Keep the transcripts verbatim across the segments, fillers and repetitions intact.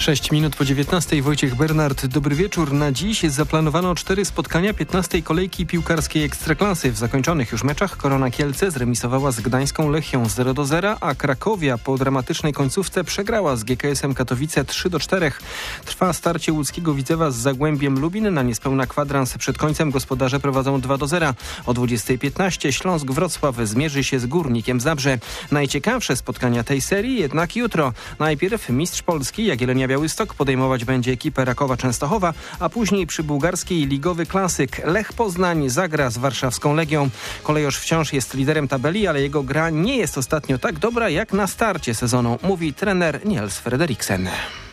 sześć minut po dziewiętnastej. Wojciech Bernard, dobry wieczór. Na dziś zaplanowano cztery spotkania piętnastej kolejki piłkarskiej Ekstraklasy. W zakończonych już meczach Korona Kielce zremisowała z Gdańską Lechią zero do zera, a Krakowia po dramatycznej końcówce przegrała z G K S-em Katowice trzy do czterech. Trwa starcie łódzkiego Widzewa z Zagłębiem Lubin. Na niespełna kwadrans przed końcem gospodarze prowadzą dwa do zera. O dwudziestej piętnaście Śląsk Wrocław zmierzy się z Górnikiem Zabrze. Najciekawsze spotkania tej serii jednak jutro. Najpierw mistrz Polski Jagiellonia Białystok podejmować będzie ekipę Rakowa Częstochowa, a później przy bułgarskiej ligowy klasyk Lech Poznań zagra z warszawską Legią. Kolejorz wciąż jest liderem tabeli, ale jego gra nie jest ostatnio tak dobra jak na starcie sezonu, mówi trener Niels Frederiksen.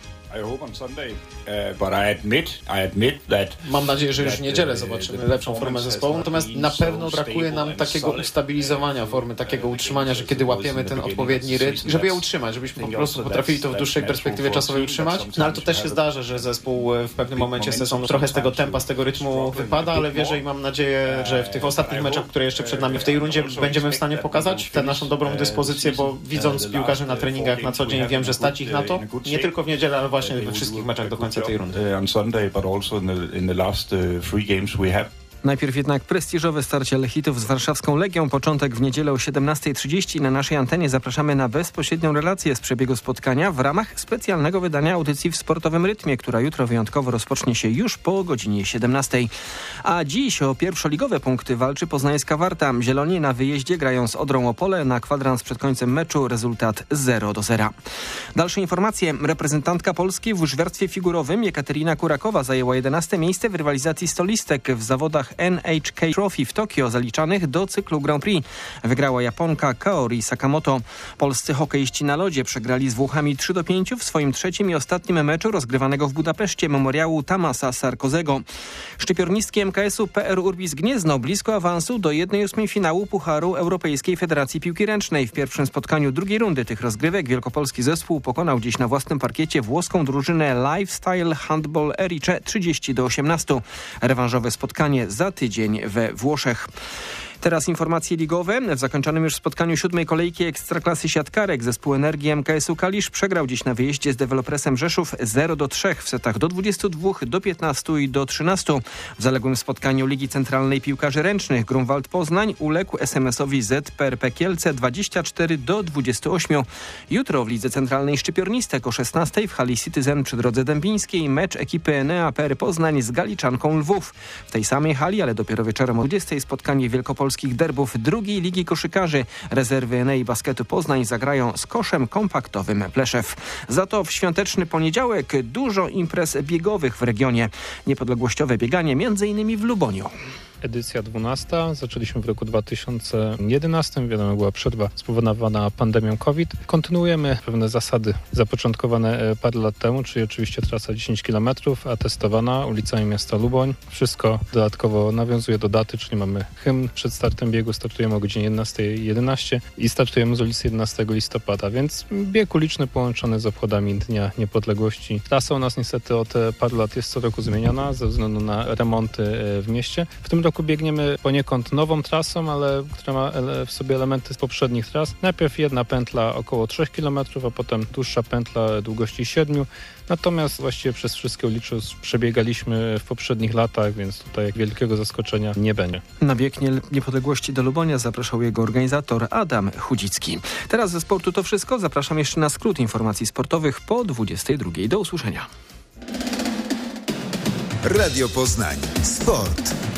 Mam nadzieję, że już w niedzielę zobaczymy lepszą formę zespołu, natomiast na pewno brakuje nam takiego ustabilizowania formy, takiego utrzymania, że kiedy łapiemy ten odpowiedni rytm, żeby je utrzymać, żebyśmy po prostu potrafili to w dłuższej perspektywie czasowej utrzymać. No ale to też się zdarza, że zespół w pewnym momencie sezonu trochę z tego tempa, z tego rytmu wypada, ale wierzę i mam nadzieję, że w tych ostatnich meczach, które jeszcze przed nami w tej rundzie, będziemy w stanie pokazać tę naszą dobrą dyspozycję, bo widząc piłkarzy na treningach na co dzień, wiem, że stać ich na to, nie tylko w niedzielę, ale właśnie we wszystkich meczach do końca tej rundy. Najpierw jednak prestiżowe starcie Lechitów z warszawską Legią. Początek w niedzielę o siedemnastej trzydzieści. Na naszej antenie zapraszamy na bezpośrednią relację z przebiegu spotkania w ramach specjalnego wydania audycji w sportowym rytmie, która jutro wyjątkowo rozpocznie się już po godzinie siedemnastej. A dziś o pierwszoligowe punkty walczy poznańska Warta. Zieloni na wyjeździe grają z Odrą Opole. Na kwadrans przed końcem meczu rezultat zero do zera. Dalsze informacje. Reprezentantka Polski w łyżwiarstwie figurowym Jekaterina Kurakowa zajęła jedenaste miejsce w rywalizacji stolistek w zawodach N H K Trophy w Tokio zaliczanych do cyklu Grand Prix. Wygrała Japonka Kaori Sakamoto. Polscy hokeiści na lodzie przegrali z Włochami trzy do pięciu w swoim trzecim i ostatnim meczu rozgrywanego w Budapeszcie memoriału Tamasa Sarkozego. Szczypiornistki M K S-u P R Urbis Gniezno blisko awansu do jednej ósmej finału Pucharu Europejskiej Federacji Piłki Ręcznej. W pierwszym spotkaniu drugiej rundy tych rozgrywek wielkopolski zespół pokonał dziś na własnym parkiecie włoską drużynę Lifestyle Handball Erice trzydzieści do osiemnastu. Rewanżowe spotkanie za tydzień we Włoszech. Teraz informacje ligowe. W zakończonym już spotkaniu siódmej kolejki Ekstraklasy siatkarek zespół Energii M K S-u Kalisz przegrał dziś na wyjeździe z Dewelopresem Rzeszów zero do trzech w setach do dwudziestu dwóch, do piętnastu i do trzynastu. W zaległym spotkaniu Ligi Centralnej Piłkarzy Ręcznych Grunwald Poznań uległ S M S-owi Z P R P Kielce dwadzieścia cztery do dwudziestu ośmiu. Jutro w Lidze Centralnej Szczypiornistek o szesnastej w hali Citizen przy Drodze Dębińskiej mecz ekipy Enea P R Poznań z Galiczanką Lwów. W tej samej hali, ale dopiero wieczorem o dwudziestej spotkanie wielkopolskich derbów drugiej Ligi Koszykarzy. Rezerwy Enei Basketu Poznań zagrają z Koszem Kompaktowym Pleszew. Za to w świąteczny poniedziałek dużo imprez biegowych w regionie. Niepodległościowe bieganie między innymi w Luboniu. Edycja dwunasta. Zaczęliśmy w roku dwa tysiące jedenastym. Wiadomo, była przerwa spowodowana pandemią COVID. Kontynuujemy pewne zasady zapoczątkowane parę lat temu, czyli oczywiście trasa dziesięć kilometrów, a testowana ulicami miasta Luboń. Wszystko dodatkowo nawiązuje do daty, czyli mamy hymn przed startem biegu. Startujemy o godzinie jedenastej jedenaście i startujemy z ulicy jedenastego listopada, więc bieg uliczny połączony z obchodami Dnia Niepodległości. Trasa u nas niestety od paru lat jest co roku zmieniana ze względu na remonty w mieście. W tym roku biegniemy poniekąd nową trasą, ale która ma w sobie elementy z poprzednich tras. Najpierw jedna pętla około trzech kilometrów, a potem dłuższa pętla długości siedmiu. Natomiast właściwie przez wszystkie ulicze przebiegaliśmy w poprzednich latach, więc tutaj wielkiego zaskoczenia nie będzie. Na bieg Niepodległości do Lubonia zapraszał jego organizator Adam Chudzicki. Teraz ze sportu to wszystko. Zapraszam jeszcze na skrót informacji sportowych po dwudziestej drugiej. Do usłyszenia. Radio Poznań. Sport.